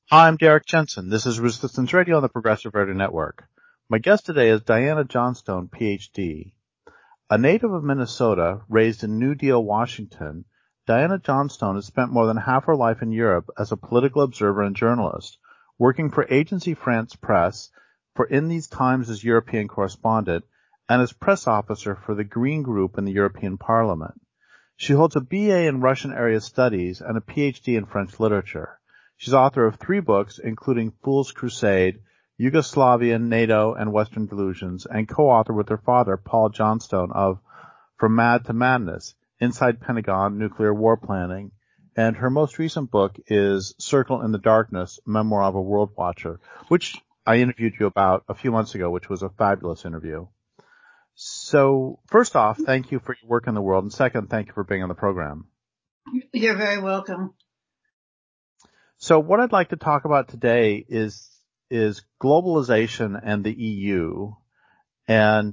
Hi, I'm Derek Jensen. This is Resistance Radio on the Progressive Radio Network. My guest today is Diana Johnstone, PhD. A native of Minnesota, raised in New Deal, Washington, Diana Johnstone has spent more than half her life in Europe as a political observer and journalist, working for Agence France Presse, for In These Times as European correspondent, and as press officer for the Green Group in the European Parliament. She holds a BA in Russian Area Studies and a PhD in French literature. She's author of 3 books, including Fool's Crusade, Yugoslavia, NATO, and Western Delusions, and co-author with her father, Paul Johnstone, of From Mad to Madness, Inside Pentagon, Nuclear War Planning. And her most recent book is Circle in the Darkness, Memoir of a World Watcher, which I interviewed you about a few months ago, which was a fabulous interview. So, first off, thank you for your work in the world, and second, thank you for being on the program. You're very welcome. So what I'd like to talk about today is globalization and the EU, and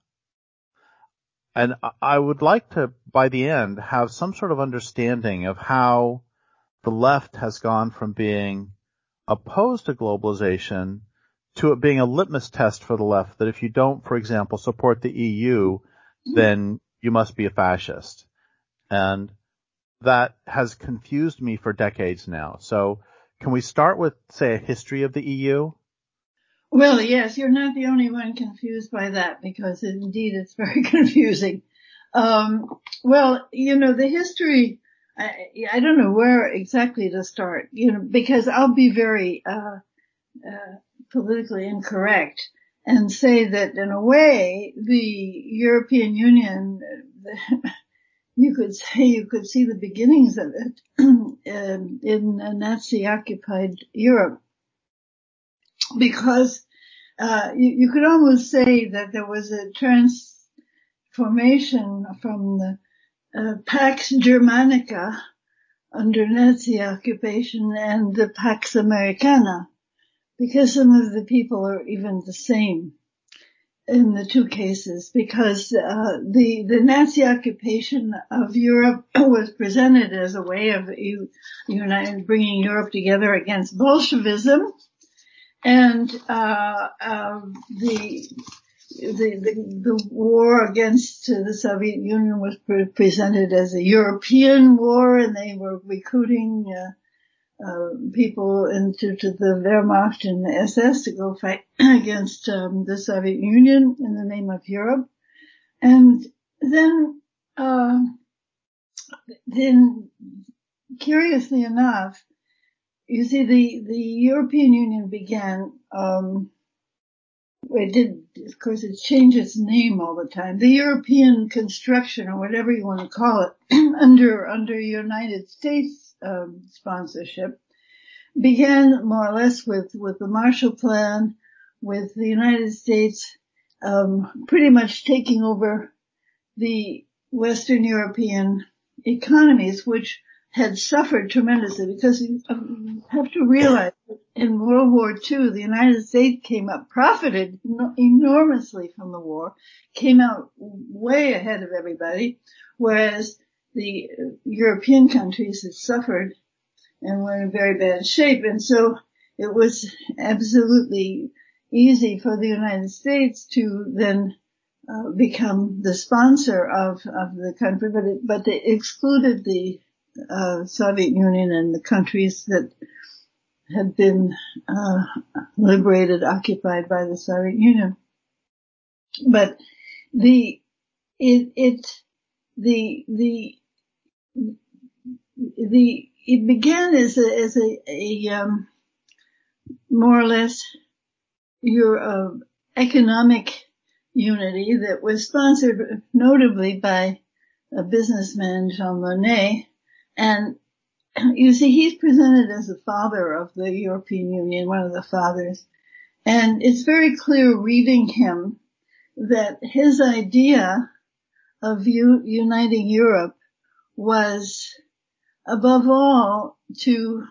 I would like to, by the end, have some sort of understanding of how the left has gone from being opposed to globalization to it being a litmus test for the left, that if you don't, for example, support the EU, then you must be a fascist. And that has confused me for decades now. So can we start with, say, a history of the EU? Well, yes, you're not the only one confused by that, because indeed it's very confusing. Well, the history, I don't know where exactly to start, because I'll be very politically incorrect and say that in a way the European Union, you could see the beginnings of it in Nazi-occupied Europe, because you could almost say that there was a transformation from the Pax Germanica under Nazi occupation and the Pax Americana, because some of the people are even the same in the two cases, because the Nazi occupation of Europe was presented as a way of bringing Europe together against Bolshevism, and the war against the Soviet Union was presented as a European war, and they were recruiting people into the Wehrmacht and the SS to go fight against the Soviet Union in the name of Europe. And then curiously enough, you see, the European Union began, of course, it changed its name all the time. The European construction, or whatever you want to call it, under United States sponsorship, began more or less with the Marshall Plan, with the United States pretty much taking over the Western European economies, which had suffered tremendously, because you have to realize that in World War II, the United States profited enormously from the war, came out way ahead of everybody, whereas the European countries had suffered and were in very bad shape. And so it was absolutely easy for the United States to then become the sponsor of the country, but they excluded the Soviet Union and the countries that had been liberated, occupied by the Soviet Union. But it began as a more or less your economic unity that was sponsored notably by a businessman, Jean Monnet. And you see, he's presented as the father of the European Union, one of the fathers. And it's very clear reading him that his idea of uniting Europe was above all to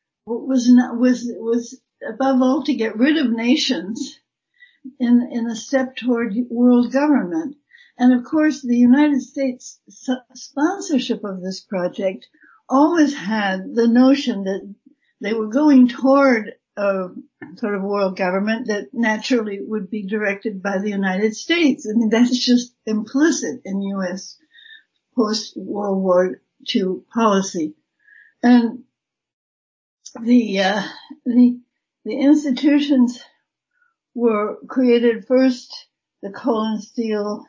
get rid of nations in a step toward world government. And of course, the United States sponsorship of this project always had the notion that they were going toward a sort of world government that naturally would be directed by the United States. I mean, that's just implicit in U.S. post-World War II policy. And the institutions were created first, the coal and steel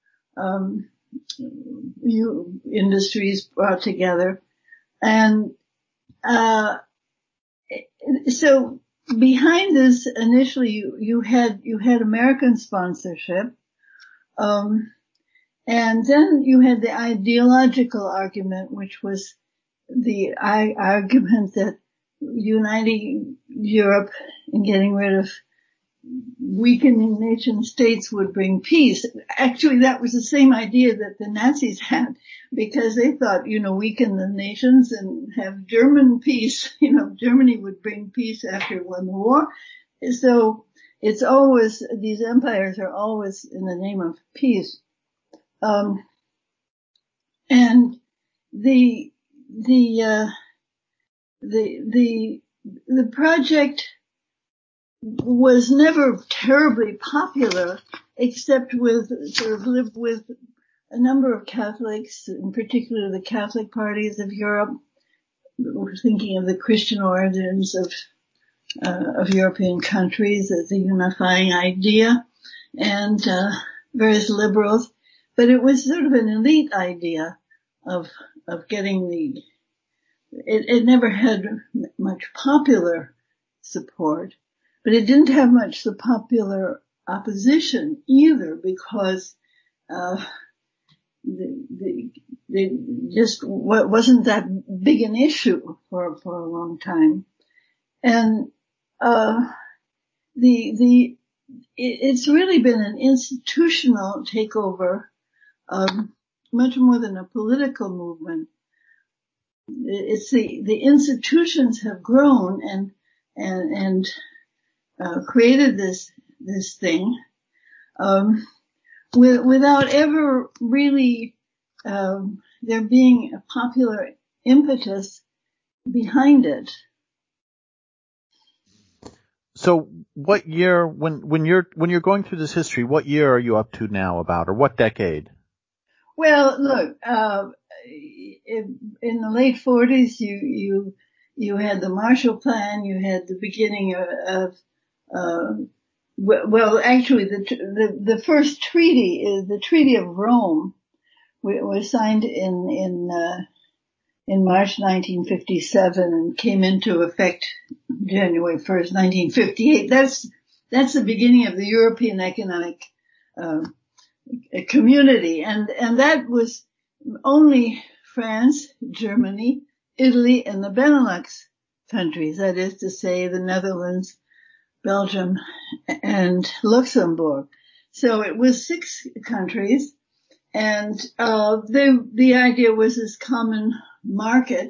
industries brought together, and so behind this initially you had American sponsorship, and then you had the ideological argument, which was the argument that uniting Europe and getting rid of weakening nation states would bring peace. Actually, that was the same idea that the Nazis had, because they thought, weaken the nations and have German peace. Germany would bring peace after it won the war. So it's always, these empires are always in the name of peace. And the project was never terribly popular, except with a number of Catholics, in particular the Catholic parties of Europe. We're thinking of the Christian origins of European countries as a unifying idea, and various liberals. But it was sort of an elite idea of getting it never had much popular support. But it didn't have much the popular opposition either, because they just wasn't that big an issue for a long time. And it's really been an institutional takeover, much more than a political movement. It's the institutions have grown and created this thing, without ever really, there being a popular impetus behind it. So what year, when you're going through this history, what year are you up to now about, or what decade? Well, look, in the late 40s, you had the Marshall Plan, you had the beginning of well, actually, the first treaty is the Treaty of Rome. Was signed in March 1957 and came into effect January 1st, 1958. That's the beginning of the European Economic Community, and that was only France, Germany, Italy, and the Benelux countries. That is to say, the Netherlands, Belgium, and Luxembourg. So it was 6 countries, and the idea was this common market.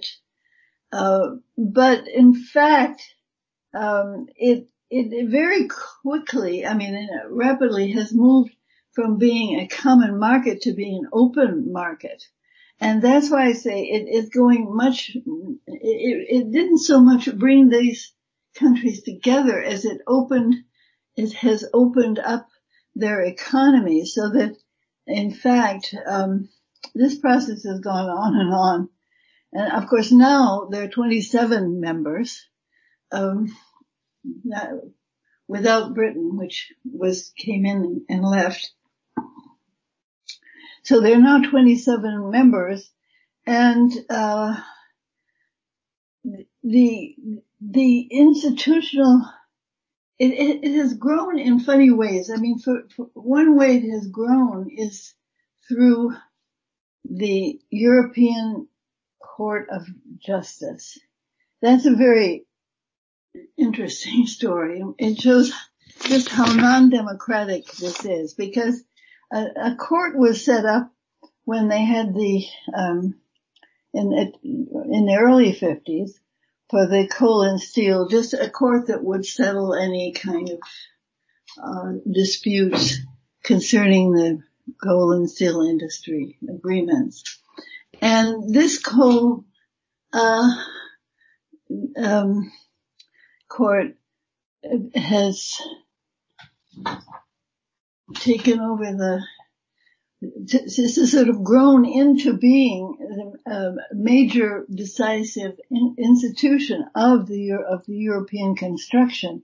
But in fact, it very quickly, rapidly has moved from being a common market to being an open market. And that's why I say it is going it didn't so much bring these countries together as it has opened up their economy, so that in fact, this process has gone on and on. And of course now there are 27 members, without Britain, which came in and left. So there are now 27 members, and the institutional, it has grown in funny ways. For one way it has grown is through the European Court of Justice. That's a very interesting story. It shows just how non-democratic this is, because a court was set up when they had in the early 50s for the coal and steel, just a court that would settle any kind of disputes concerning the coal and steel industry agreements. And this court has taken over this has sort of grown into being a major decisive institution of the European construction.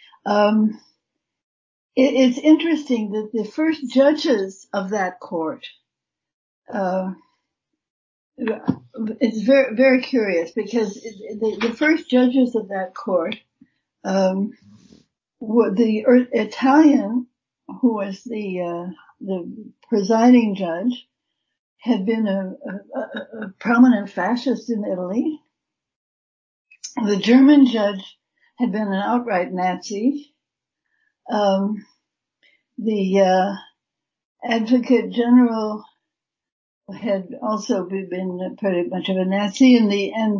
It's interesting that the first judges of that court, it's very, very curious because the first judges of that court, were the Italian, who was the presiding judge, had been a prominent fascist in Italy. The German judge had been an outright Nazi. The advocate general had also been pretty much of a Nazi, and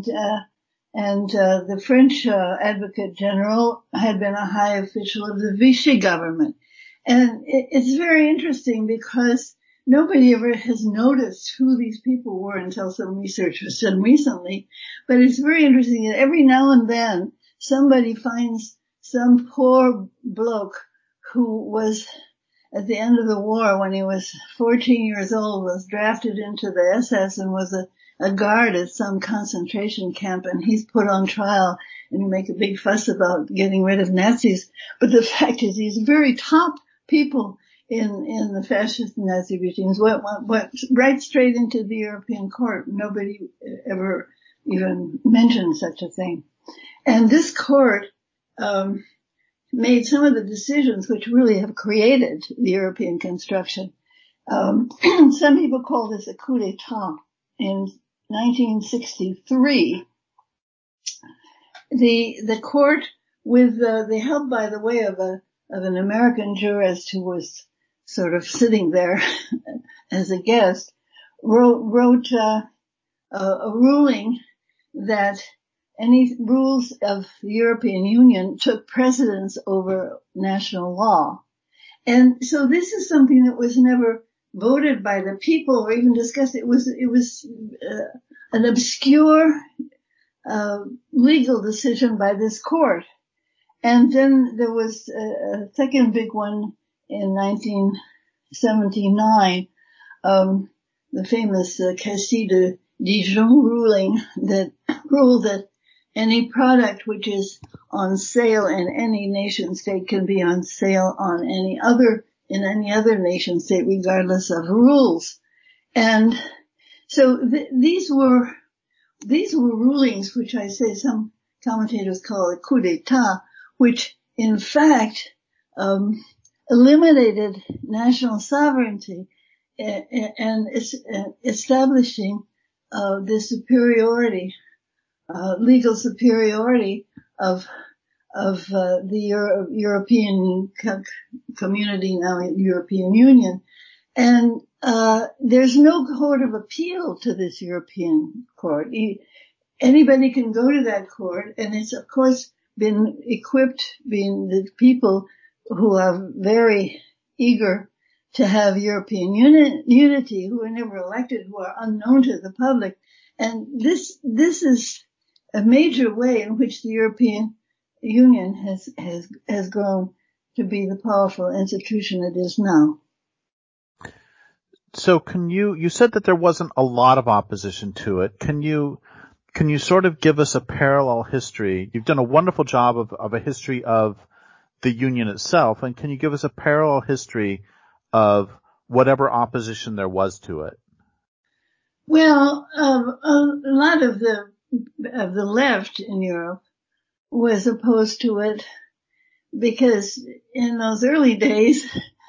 the French advocate general had been a high official of the Vichy government. And it's very interesting because nobody ever has noticed who these people were until some research was done recently. But it's very interesting that every now and then somebody finds some poor bloke who was at the end of the war, when he was 14 years old, was drafted into the SS and was a guard at some concentration camp, and he's put on trial, and you make a big fuss about getting rid of Nazis. But the fact is, these very top people in the fascist and Nazi regimes went right straight into the European court. Nobody ever even mentioned such a thing. And this court made some of the decisions which really have created the European construction. Some people call this a coup d'etat. In 1963, the court, with the help, by the way, of an American jurist who was sort of sitting there as a guest, wrote a ruling that any rules of the European Union took precedence over national law. And so this is something that was never voted by the people or even discussed. It was an obscure legal decision by this court. And then there was a second big one in 1979, the famous Cassis de Dijon ruling that ruled that any product which is on sale in any nation state can be on sale on in any other nation state, regardless of rules. And so these were rulings which I say some commentators call a coup d'etat, which in fact eliminated national sovereignty and establishing the superiority, legal superiority of the European community, now European Union. And there's no court of appeal to this European court. Anybody can go to that court, and it's of course been equipped, being the people who are very eager to have European unity, who are never elected, who are unknown to the public. And this is a major way in which the European Union has grown to be the powerful institution it is now. So you said that there wasn't a lot of opposition to it. Can you sort of give us a parallel history? You've done a wonderful job of a history of the Union itself, and can you give us a parallel history of whatever opposition there was to it? Well, a lot of the left in Europe was opposed to it because in those early days,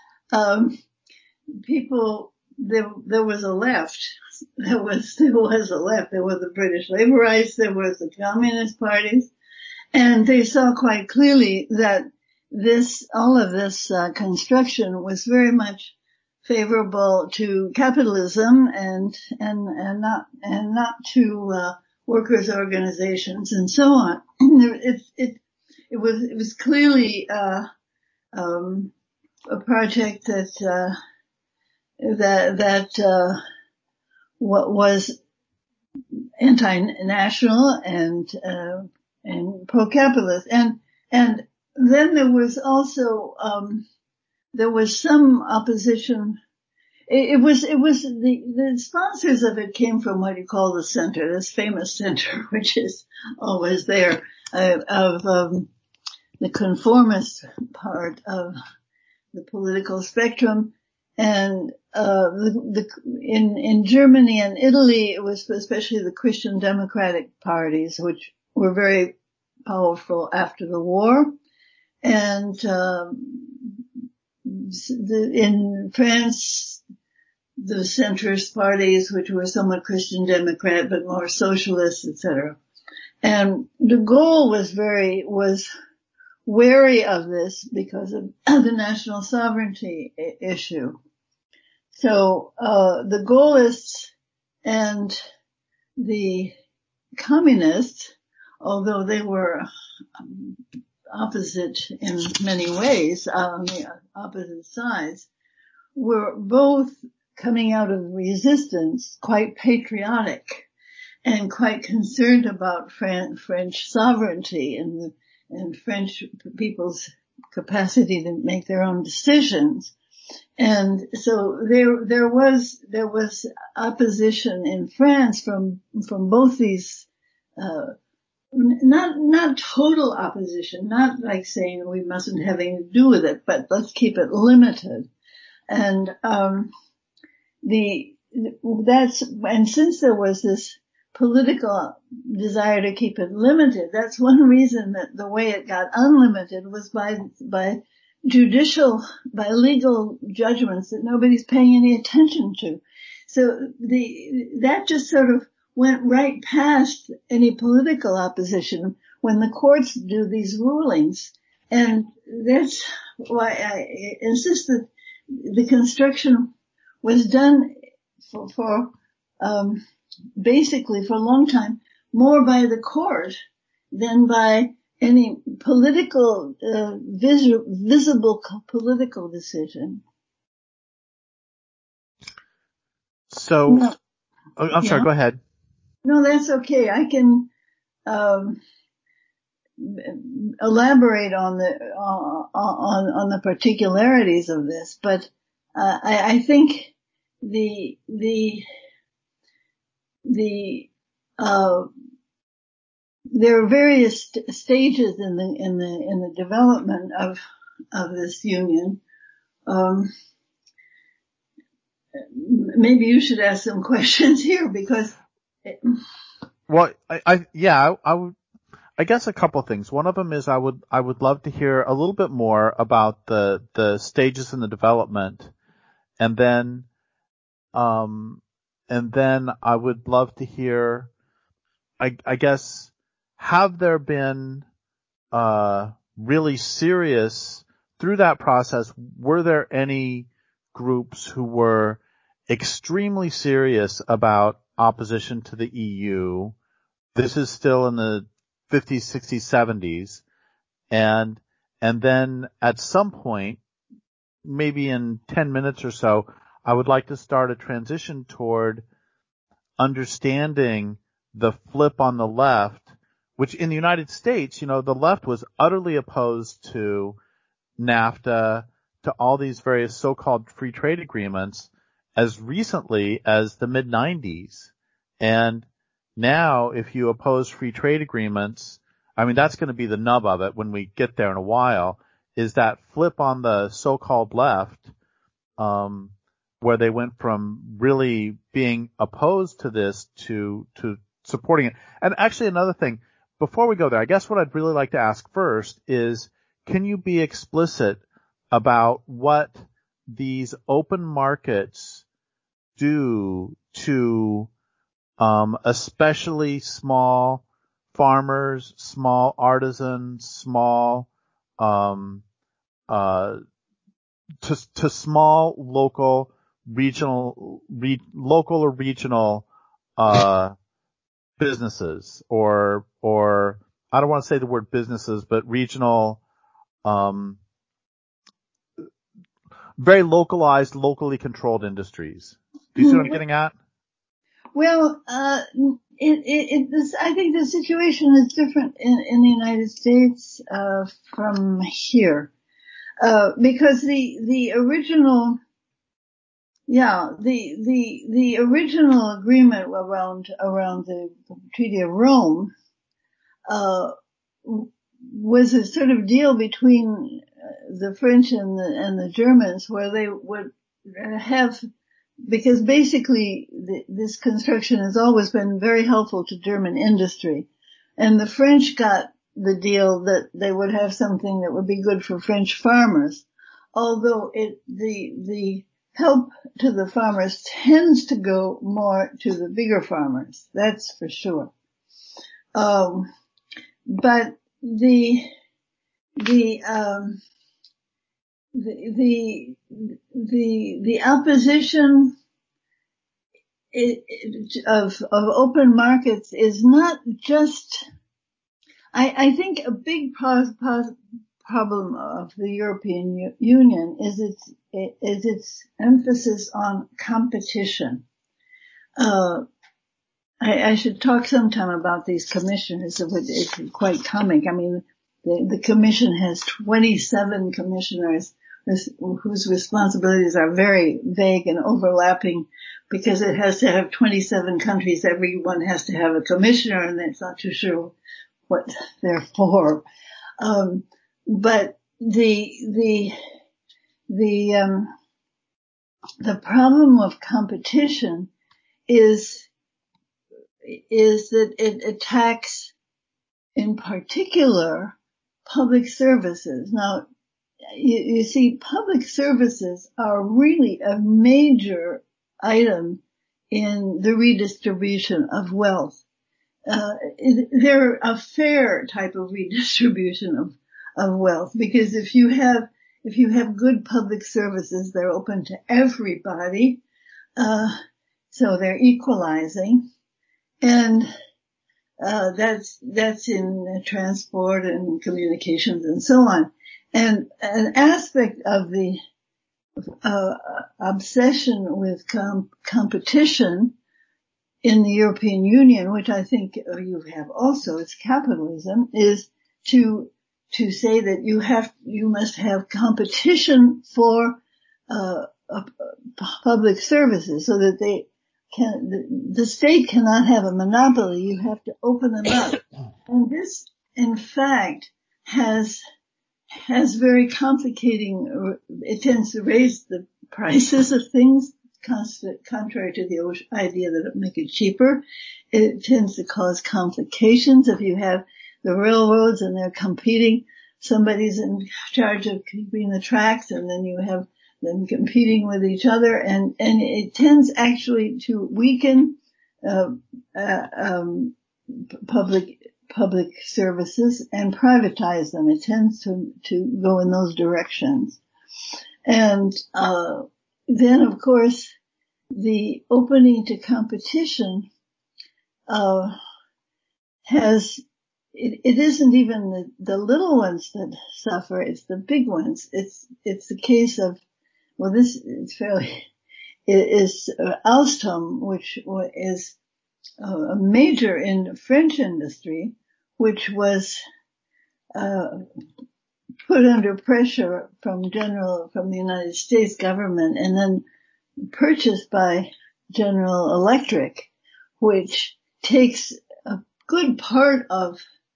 there was a left. There was a left. There was the British Labourites. There was the Communist parties. And they saw quite clearly that all of this construction was very much favorable to capitalism and not to workers' organizations and so on. It was clearly a project that what was anti-national and and pro-capitalist. And then there was also, there was some opposition. It was the sponsors of it came from what you call the center, this famous center, which is always there, of the conformist part of the political spectrum. And in Germany and Italy, it was especially the Christian Democratic parties, which were very powerful after the war. And in France, the centrist parties, which were somewhat Christian Democrat but more socialist, etc. And de Gaulle was wary of this because of the national sovereignty issue. So the Gaullists and the communists, although they were opposite in many ways, on the opposite sides, were both coming out of resistance quite patriotic and quite concerned about French sovereignty and French people's capacity to make their own decisions. And so there was opposition in France from both these, not total opposition, not like saying we mustn't have anything to do with it, but let's keep it limited. And, and since there was this political desire to keep it limited, that's one reason that the way it got unlimited was by legal judgments that nobody's paying any attention to. So that just sort of went right past any political opposition when the courts do these rulings. And that's why I insist that the construction was done for basically for a long time more by the court than by any political, visible political decision. So, no, I'm sorry, go ahead. No, that's okay. I can elaborate on the particularities of this, but I think there are various stages in the development of this union. Maybe you should ask some questions here because. Well, I would. I guess a couple things. One of them is I would love to hear a little bit more about the stages in the development, and then I would love to hear, I guess, have there been really serious through that process? Were there any groups who were extremely serious about opposition to the EU? This is still in the 50s, 60s, 70s. And then at some point, maybe in 10 minutes or so, I would like to start a transition toward understanding the flip on the left, which in the United States, the left was utterly opposed to NAFTA, to all these various so-called free trade agreements as recently as the mid-90s. And now, if you oppose free trade agreements, I mean, that's going to be the nub of it when we get there in a while, is that flip on the so-called left, where they went from really being opposed to this to supporting it. And actually another thing, before we go there, I guess what I'd really like to ask first is, can you be explicit about what these open markets do to especially small farmers, small artisans, small to small local or regional businesses, or I don't want to say the word businesses, but regional, very localized, locally controlled industries. Do you see what I'm getting at? Well, I think the situation is different in the United States, from here. Because the original agreement around the Treaty of Rome, was a sort of deal between the French and the Germans, where they would have, because basically this construction has always been very helpful to German industry, and the French got the deal that they would have something that would be good for French farmers, although the help to the farmers tends to go more to the bigger farmers, that's for sure. But the opposition of open markets is not just, I think a big problem of the European Union is its emphasis on competition. I should talk sometime about these commissioners. It's quite comic. I mean, the commission has 27 commissioners whose responsibilities are very vague and overlapping, because it has to have 27 countries. Everyone has to have a commissioner, and it's not too sure what they're for. But the problem of competition is that it attacks, in particular, public services. Now, you see, public services are really a major item in the redistribution of wealth. They're a fair type of redistribution of wealth, because if you have good public services, they're open to everybody, so they're equalizing. And that's in transport and communications and so on. And an aspect of the obsession with competition in the European Union, which I think you have also, it's capitalism, is to say that you must have competition for public services, so that the state cannot have a monopoly. You have to open them up. And this, in fact, has very complicating, it tends to raise the prices of things, contrary to the idea that it make it cheaper. It tends to cause complications. If you have the railroads and they're competing, somebody's in charge of keeping the tracks, and then you have them competing with each other, and it tends actually to weaken public services and privatize them. It tends to go in those directions. And then, of course, the opening to competition it isn't even the little ones that suffer, it's the big ones. It's the case of, well, this is Alstom, which is a major in French industry, which was put under pressure from the United States government, and then purchased by General Electric, which takes a good part of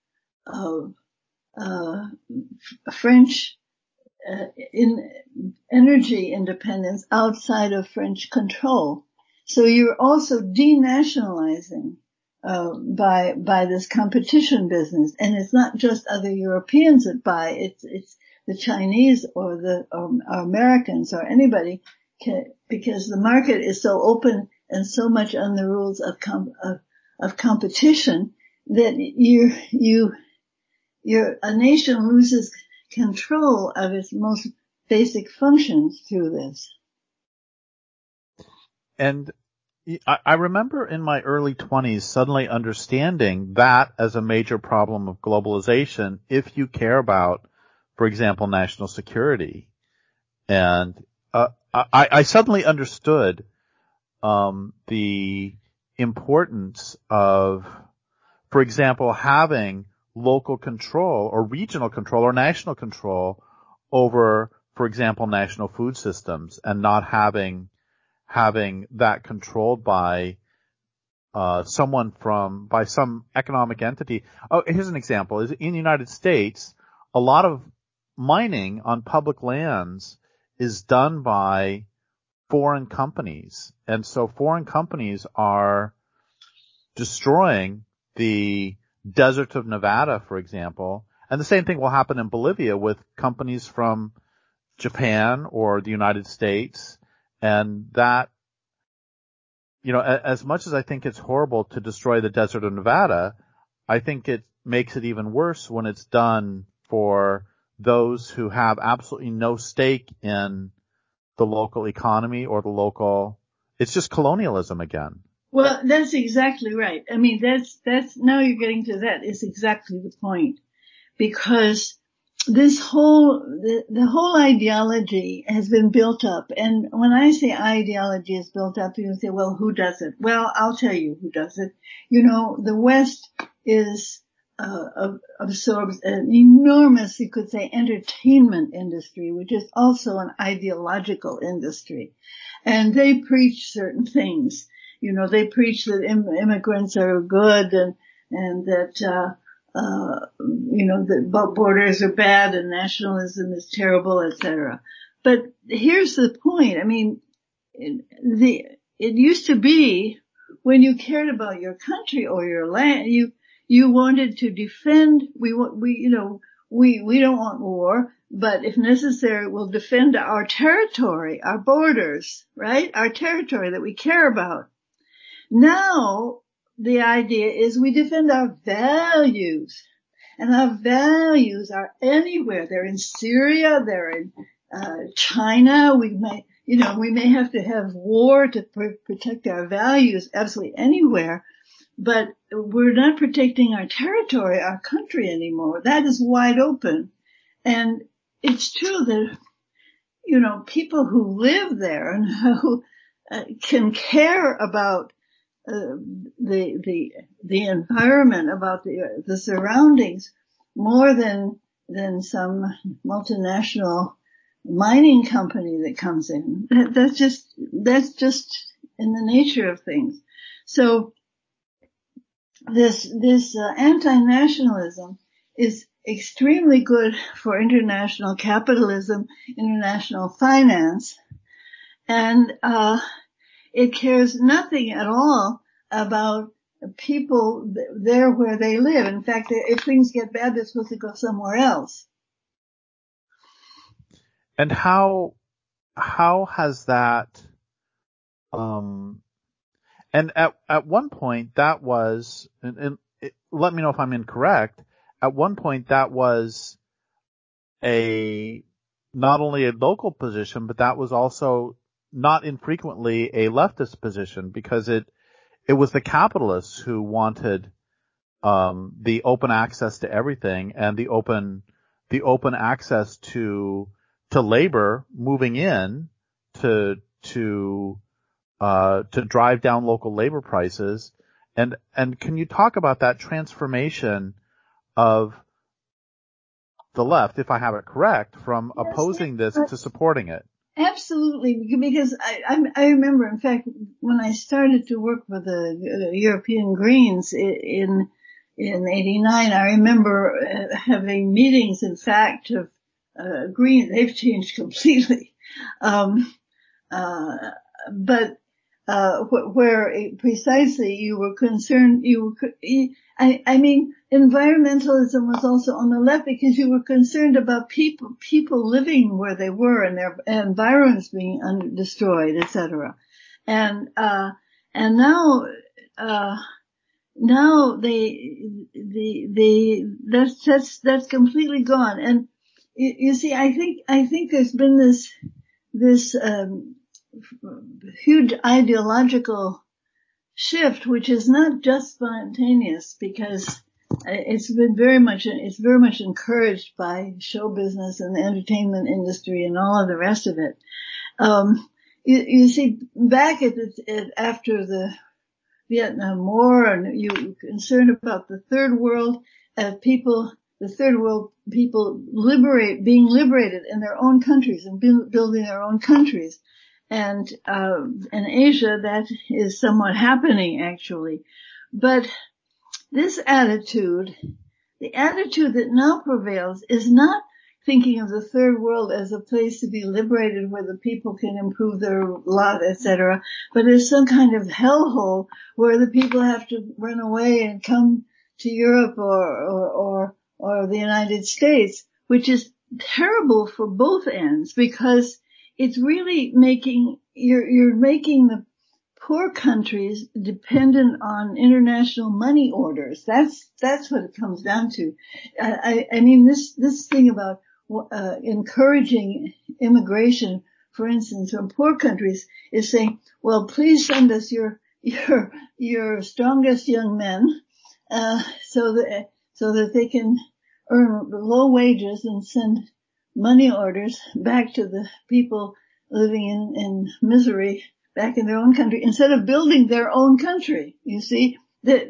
French in energy independence outside of French control. So you're also denationalizing by this competition business, and it's not just other Europeans that buy. It's the Chinese or the Americans or anybody, because the market is so open and so much on the rules of competition that a nation loses control of its most basic functions through this. And I remember in my early 20s suddenly understanding that as a major problem of globalization, if you care about, for example, national security. And I suddenly understood the importance of, for example, having local control or regional control or national control over, for example, national food systems, and not having that controlled by by some economic entity. Oh, here's an example. In the United States, a lot of mining on public lands is done by foreign companies. And so foreign companies are destroying the desert of Nevada, for example. And the same thing will happen in Bolivia with companies from Japan or the United States. And that, as much as I think it's horrible to destroy the desert of Nevada, I think it makes it even worse when it's done for those who have absolutely no stake in the local economy or it's just colonialism again. Well, that's exactly right. I mean, that's now you're getting to that is exactly the point, because this the whole ideology has been built up. And when I say ideology is built up, people say, well, who does it? Well, I'll tell you who does it. The West absorbs an enormous, you could say, entertainment industry, which is also an ideological industry. And they preach certain things. They preach that immigrants are good and that, that borders are bad and nationalism is terrible, etc. But here's the point. I mean, it used to be when you cared about your country or your land, you wanted to defend. We don't want war, but if necessary, we'll defend our territory, our borders, right? Our territory that we care about. Now, the idea is we defend our values, and our values are anywhere. They're in Syria, they're in China. We may have to have war to protect our values absolutely anywhere, but we're not protecting our territory, our country anymore. That is wide open. And it's true that, people who live there and who can care about the environment, about the surroundings more than some multinational mining company that comes in. That's just in the nature of things. So this anti-nationalism is extremely good for international capitalism, international finance, and it cares nothing at all about people there where they live. In fact, if things get bad, they're supposed to go somewhere else. And how has that, and at one point that was, and let me know if I'm incorrect, at one point that was not only a local position, but that was also not infrequently a leftist position, because it was the capitalists who wanted the open access to everything and the open access to labor moving in to drive down local labor prices. And can you talk about that transformation of the left, if I have it correct, from opposing this to supporting it? Absolutely, because I remember, in fact, when I started to work with the European Greens in '89, I remember having meetings, in fact, of Greens. They've changed completely, but where precisely you were concerned, environmentalism was also on the left, because you were concerned about people living where they were and their environments being destroyed, etc. And now that's completely gone. And you see, I think there's been this huge ideological shift, which is not just spontaneous, because it's very much encouraged by show business and the entertainment industry and all of the rest of it. You see, back after the Vietnam War, and you're concerned about the third world people, the third world people being liberated in their own countries and building their own countries. And in Asia, that is somewhat happening actually. But this attitude, the attitude that now prevails, is not thinking of the third world as a place to be liberated where the people can improve their lot, etc., but as some kind of hellhole where the people have to run away and come to Europe or the United States, which is terrible for both ends, because it's really you're making the poor countries dependent on international money orders. That's what it comes down to. I mean, this thing about encouraging immigration, for instance, from poor countries, is saying, well, please send us your strongest young men, so that they can earn low wages and send money orders back to the people living in misery back in their own country, instead of building their own country. You see, this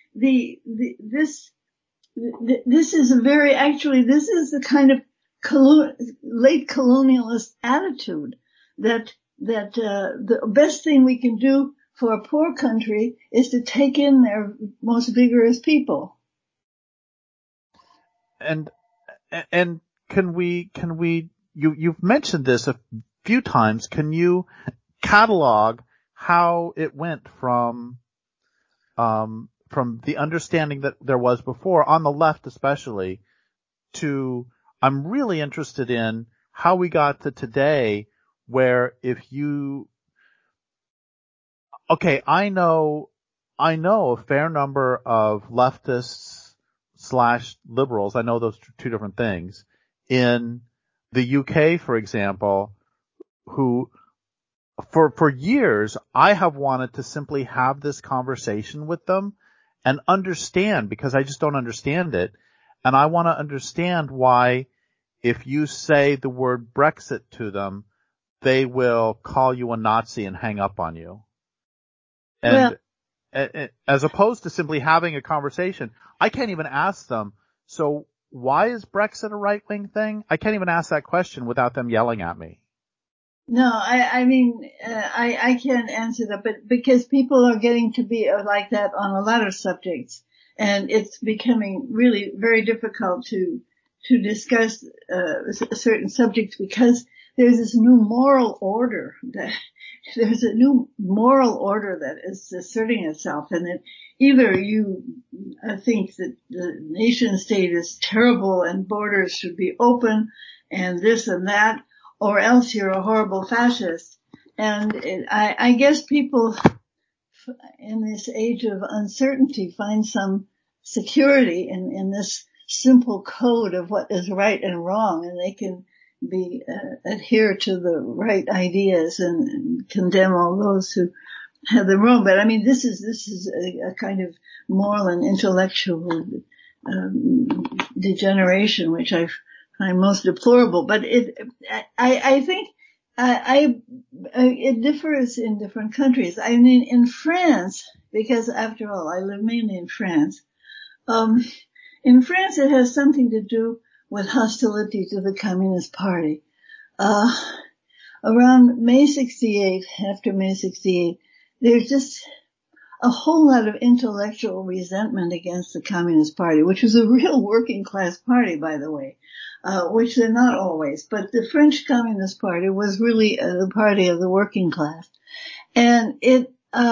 is this is the kind of late colonialist attitude that the best thing we can do for a poor country is to take in their most vigorous people. And you've mentioned this a few times. Can you catalog how it went from the understanding that there was before, on the left especially, to I'm really interested in how we got to today, where I know a fair number of leftists / liberals. I know those two different things in the UK, for example, who for years I have wanted to simply have this conversation with them and understand, because I just don't understand it. And I want to understand why, if you say the word Brexit to them, they will call you a Nazi and hang up on you. And as opposed to simply having a conversation, I can't even ask them, so why is Brexit a right-wing thing? I can't even ask that question without them yelling at me. No, I can't answer that, but because people are getting to be like that on a lot of subjects, and it's becoming really very difficult to discuss certain subjects, because there's this new moral order that is asserting itself, and that either you think that the nation state is terrible and borders should be open and this and that, or else you're a horrible fascist. And I guess people in this age of uncertainty find some security in this simple code of what is right and wrong, and they can adhere to the right ideas and condemn all those who have them wrong. But I mean, this is a kind of moral and intellectual degeneration, which I find most deplorable. But I think it differs in different countries. I mean, in France, because after all, I live mainly in France. In France, it has something to do with hostility to the Communist Party. Around May 68, after May 68, there's just a whole lot of intellectual resentment against the Communist Party, which was a real working class party, by the way, which they're not always. But the French Communist Party was really the party of the working class. And it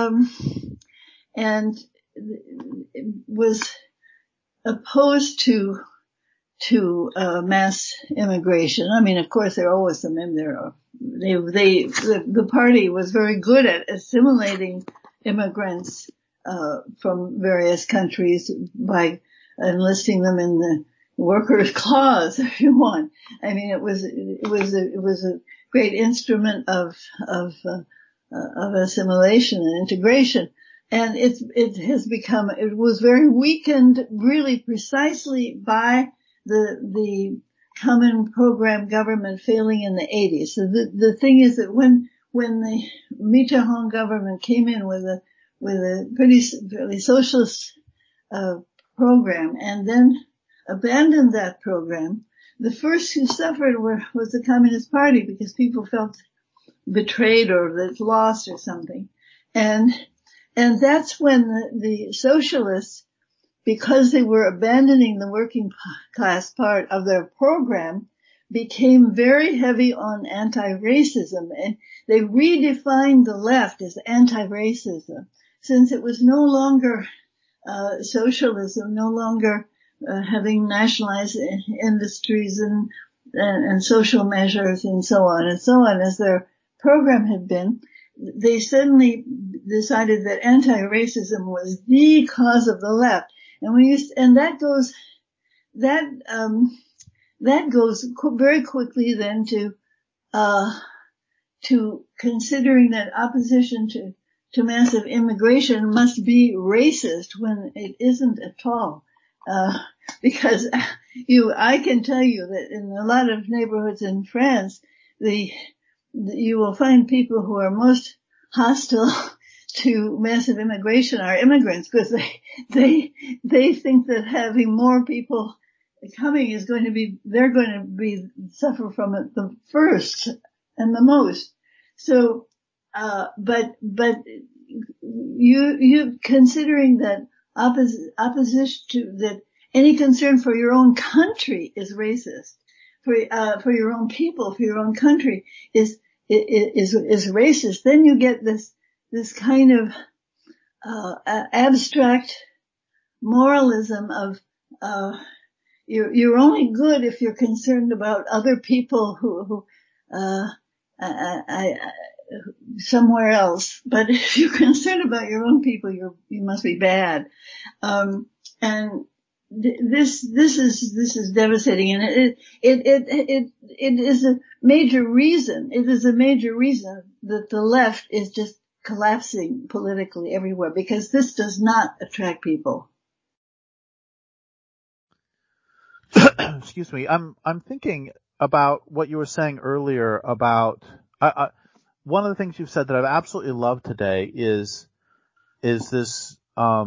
was opposed to mass immigration. I mean, of course, there are always some in there. The party was very good at assimilating immigrants from various countries by enlisting them in the workers' clause, if you want. I mean, it was a great instrument of assimilation and integration. And it was very weakened really precisely by the common program government failing in the 80s. So the thing is that when the Mitterrand government came in with a a fairly socialist program, and then abandoned that program. The first who suffered was the Communist Party, because people felt betrayed or lost or something. And that's when the socialists, because they were abandoning the working class part of their program, became very heavy on anti-racism, and they redefined the left as anti-racism, since it was no longer socialism, no longer having nationalized industries and social measures and so on as their program had been. They suddenly decided that anti-racism was the cause of the left, and that goes very quickly then to considering that opposition to massive immigration must be racist when it isn't at all. Because I can tell you that in a lot of neighborhoods in France, you will find people who are most hostile to massive immigration are immigrants, because they think that having more people coming they're going to be suffer from it the first and the most. So, but you considering that opposition to that any concern for your own country is racist, for your own people, for your own country is racist, then you get this kind of abstract moralism of you're only good if you're concerned about other people who somewhere else, but if you're concerned about your own people, you must be bad. And this is devastating, and it is a major reason. It is a major reason that the left is just collapsing politically everywhere, because this does not attract people. Excuse me. I'm thinking about what you were saying earlier about one of the things you've said that I've absolutely loved today is this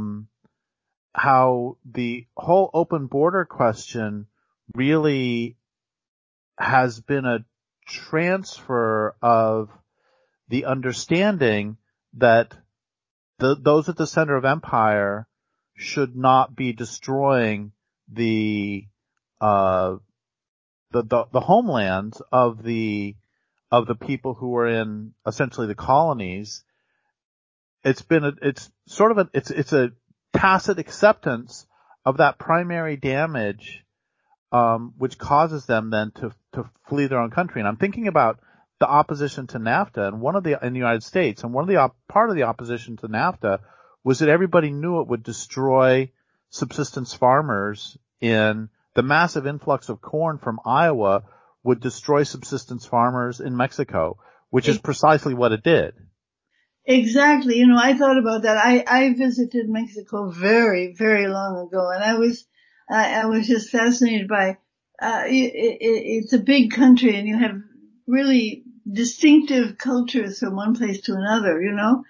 how the whole open border question really has been a transfer of the understanding that those at the center of empire should not be destroying the homelands of the people who are in essentially the colonies. It's a tacit acceptance of that primary damage, which causes them then to flee their own country. And I'm thinking about the opposition to NAFTA, and in the United States, and part of the opposition to NAFTA was that everybody knew it would destroy subsistence farmers. In the massive influx of corn from Iowa would destroy subsistence farmers in Mexico, which is precisely what it did. Exactly. I thought about that. I visited Mexico very, very long ago, and I was just fascinated by, it's a big country, and you have really distinctive cultures from one place to another,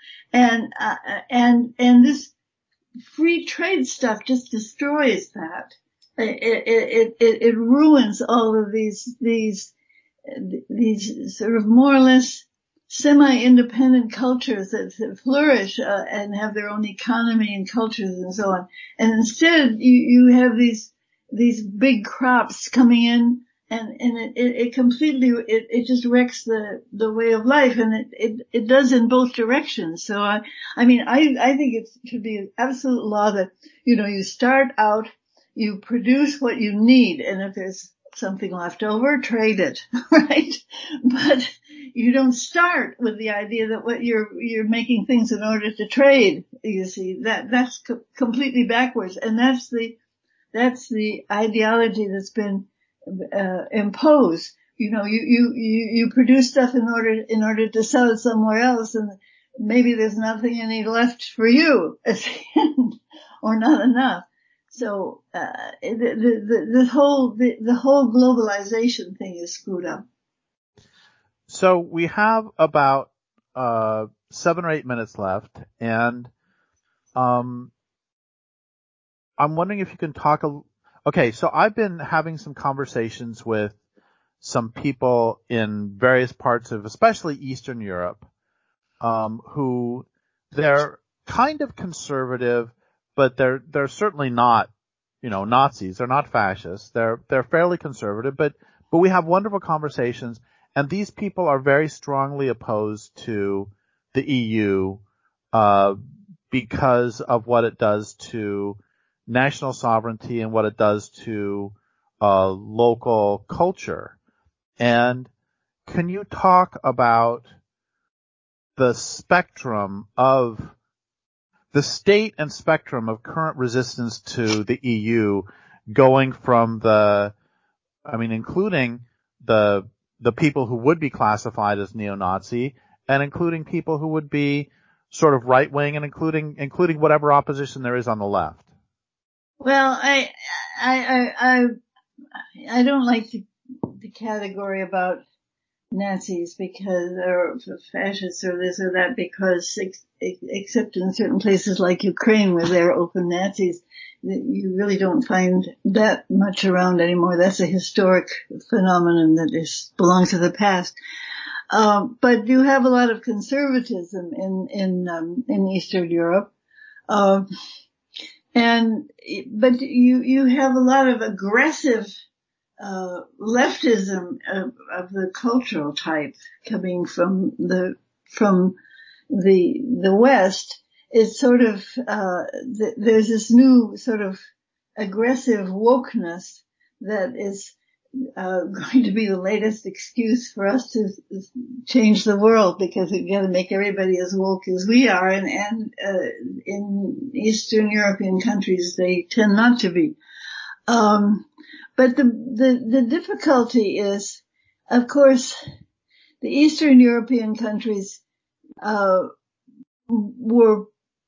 and this free trade stuff just destroys that. It ruins all of these sort of more or less semi-independent cultures that flourish and have their own economy and cultures and so on. And instead, you have these big crops coming in, and it completely it just wrecks the way of life, and it does in both directions. So I think it should be an absolute law that you start out, you produce what you need, and if there's something left over, trade it, right? But you don't start with the idea that what you're making things in order to trade. You see, that's completely backwards, and that's the ideology that's been imposed. You produce stuff in order to sell it somewhere else, and maybe there's nothing any left for you at the end, or not enough. So the whole globalization thing is screwed up. So we have about 7 or 8 minutes left, and I'm wondering if you can talk okay, so I've been having some conversations with some people in various parts of, especially Eastern Europe, who they're kind of conservative, but they're certainly not, Nazis. They're not fascists. They're fairly conservative, but we have wonderful conversations, and these people are very strongly opposed to the EU, because of what it does to national sovereignty and what it does to, local culture. And can you talk about the state and spectrum of current resistance to the EU, going from including the people who would be classified as neo-Nazi, and including people who would be sort of right-wing, and including whatever opposition there is on the left? Well, I don't like the category about Nazis or fascists or this or that, because except in certain places like Ukraine where they're open Nazis, you really don't find that much around anymore. That's a historic phenomenon that belongs to the past. But you have a lot of conservatism in Eastern Europe. But you have a lot of aggressive leftism of the cultural type coming from the West. It's sort of there's this new sort of aggressive wokeness that is going to be the latest excuse for us to change the world, because we've got to make everybody as woke as we are, and in Eastern European countries they tend not to be. But the difficulty is, of course, the Eastern European countries were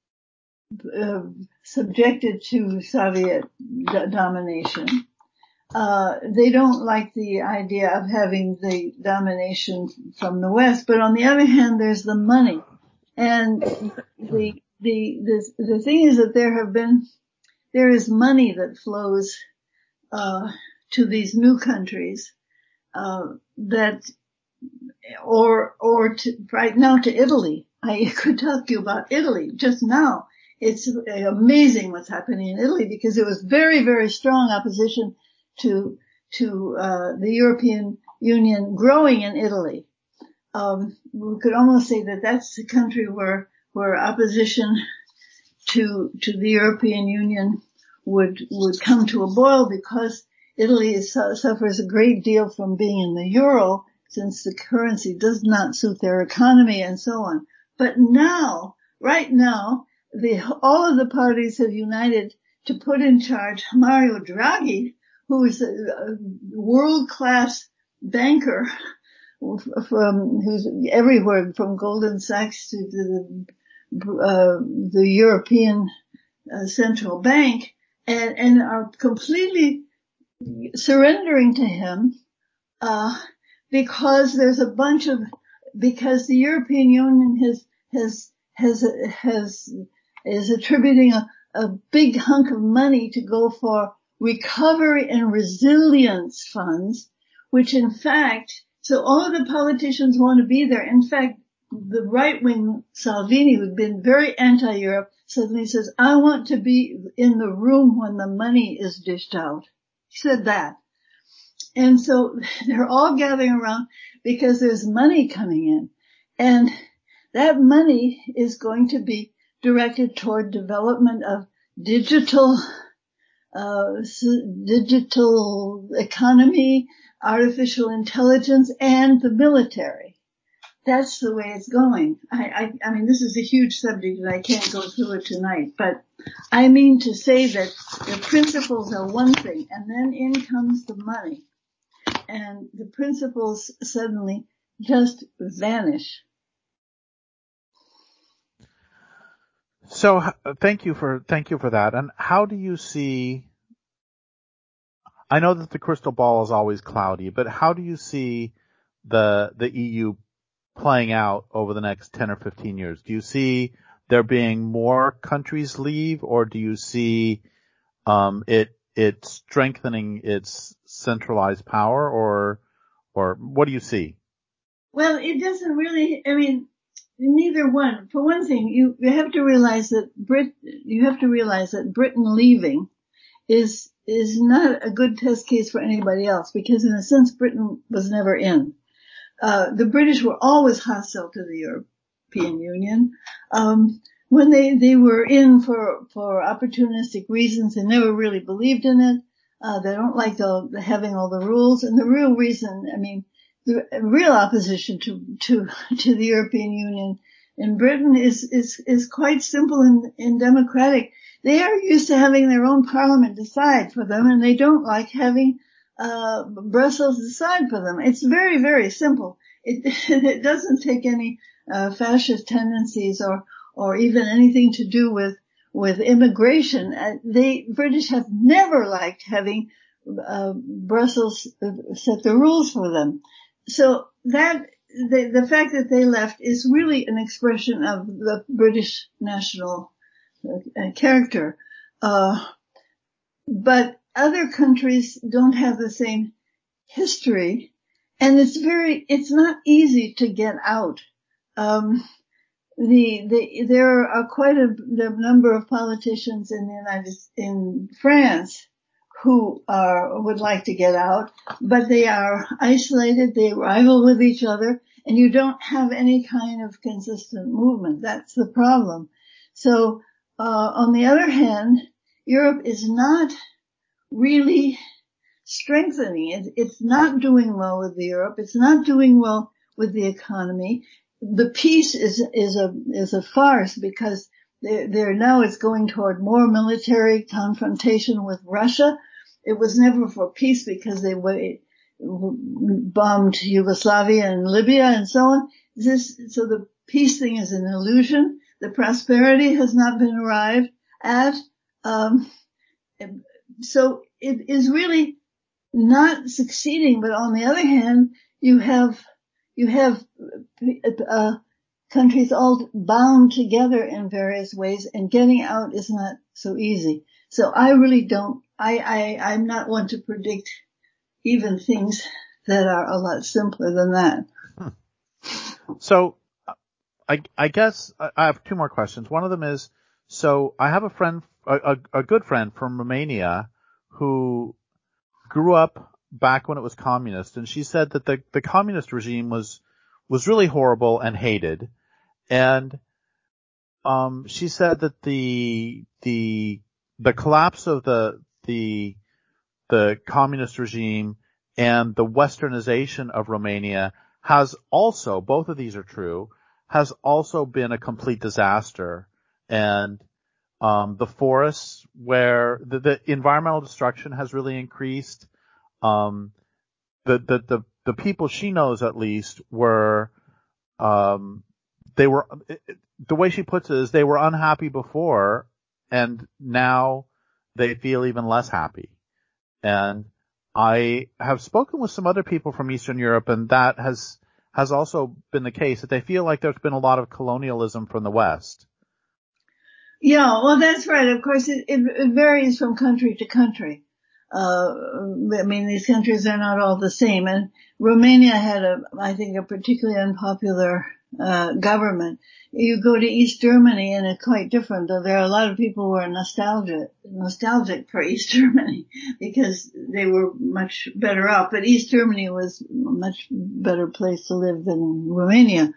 subjected to Soviet domination. They don't like the idea of having the domination from the West, but on the other hand, there's the money. And the thing is that there is money that flows to these new countries, right now to Italy. I could talk to you about Italy just now. It's amazing what's happening in Italy, because there was very, very strong opposition to the European Union growing in Italy. We could almost say that that's the country where opposition to the European Union would come to a boil, because Italy suffers a great deal from being in the euro, since the currency does not suit their economy and so on. But right now, all of the parties have united to put in charge Mario Draghi, who is a world-class banker who's everywhere, from Goldman Sachs to the European Central Bank, and are completely surrendering to him, because because the European Union is attributing a big hunk of money to go for recovery and resilience funds, which in fact, so all of the politicians want to be there. In fact, the right-wing Salvini, who'd been very anti-Europe, suddenly says, I want to be in the room when the money is dished out. He said that. And so they're all gathering around because there's money coming in. And that money is going to be directed toward development of digital economy, artificial intelligence, and the military. That's the way it's going. I mean, this is a huge subject and I can't go through it tonight, but I mean to say that the principles are one thing, and then in comes the money, and the principles suddenly just vanish. So thank you for that. And how do you see, I know that the crystal ball is always cloudy, but how do you see the EU playing out over the next 10 or 15 years? Do you see there being more countries leave, or do you see it strengthening its centralized power, or what do you see? Well, it doesn't really. I mean, neither one. For one thing, you have to realize that Britain leaving is not a good test case for anybody else, because in a sense Britain was never in. The British were always hostile to the European Union. When they were in for opportunistic reasons, they never really believed in it. They don't like having all the rules, and the real reason, I mean, the real opposition to the European Union in Britain is quite simple and democratic. They are used to having their own parliament decide for them, and they don't like having Brussels decide for them. It's very, very simple. It doesn't take any fascist tendencies or even anything to do with immigration. British have never liked having Brussels set the rules for them. So that the fact that they left is really an expression of the British national character. But other countries don't have the same history, and it's not easy to get out. There are quite a number of politicians in France who would like to get out, but they are isolated, they rival with each other, and you don't have any kind of consistent movement. That's the problem. So, on the other hand, Europe is not really strengthening. It's not doing well with Europe. It's not doing well with the economy. The peace is a farce, because they're now it's going toward more military confrontation with Russia. It was never for peace, because they bombed Yugoslavia and Libya and so on. So the peace thing is an illusion. The prosperity has not been arrived at. So it is really not succeeding. But on the other hand, you have countries all bound together in various ways, and getting out is not so easy. So I really don't. I'm not one to predict even things that are a lot simpler than that. So I guess I have two more questions. One of them is, so I have a friend, a good friend from Romania, who grew up back when it was communist, and she said that the communist regime was really horrible and hated. And she said that the collapse of the communist regime and the westernization of Romania has also, both of these are true, has also been a complete disaster. And the forests, where the environmental destruction has really increased. The people she knows, at least, were they were, the way she puts it is, they were unhappy before, and now they feel even less happy. And I have spoken with some other people from Eastern Europe, and that has also been the case, that they feel like there's been a lot of colonialism from the West. Yeah, well, that's right. Of course, it varies from country to country. I mean, these countries are not all the same. And Romania had I think, a particularly unpopular government. You go to East Germany and it's quite different. There are a lot of people who are nostalgic for East Germany, because they were much better off. But East Germany was a much better place to live than Romania,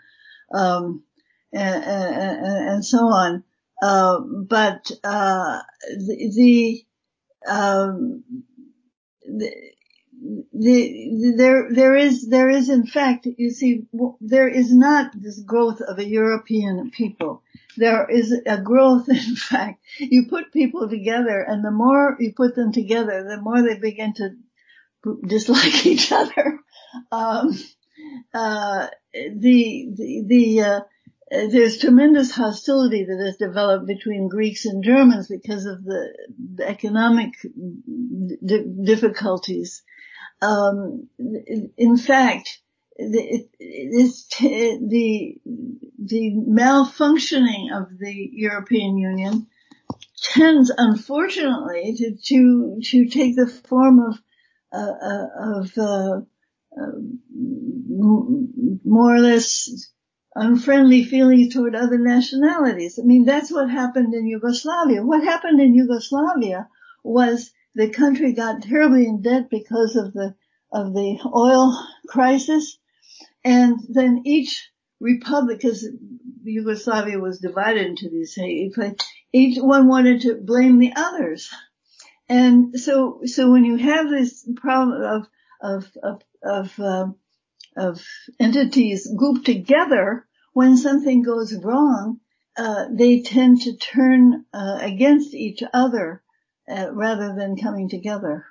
and so on. But there is in fact, you see, there is not this growth of a European people. There is a growth, in fact. You put people together, and the more you put them together, the more they begin to dislike each other. There's tremendous hostility that has developed between Greeks and Germans because of the economic difficulties. In fact, malfunctioning of the European Union tends, unfortunately, to take the form of more or less unfriendly feelings toward other nationalities. I mean, that's what happened in Yugoslavia. What happened in Yugoslavia was the country got terribly in debt because of the oil crisis, and then each republic, because Yugoslavia was divided into these, each one wanted to blame the others. And so when you have this problem of entities grouped together, when something goes wrong, they tend to turn against each other rather than coming together.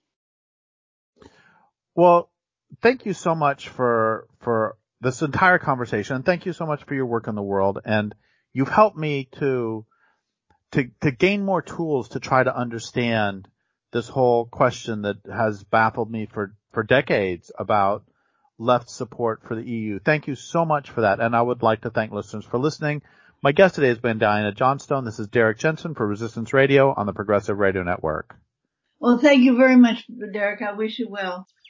Well, thank you so much for this entire conversation. Thank you so much for your work in the world. And you've helped me to gain more tools to try to understand this whole question that has baffled me for decades about left support for the EU. Thank you so much for that. And I would like to thank listeners for listening. My guest today has been Diana Johnstone. This is Derek Jensen for Resistance Radio on the Progressive Radio Network. Well, thank you very much, Derek. I wish you well.